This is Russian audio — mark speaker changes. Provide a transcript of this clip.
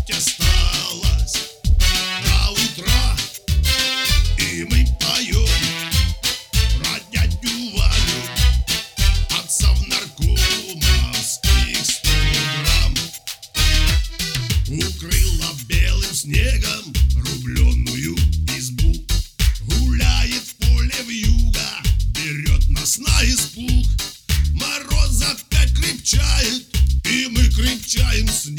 Speaker 1: жить осталось до утра, и мы поем про дядю Ваню, отцов наркомовских 100 грамм. Укрыла белым снегом рубленную избу, гуляет в поле вьюга, берет нас на испуг. Мороз опять крепчает, и мы крепчаем с ним.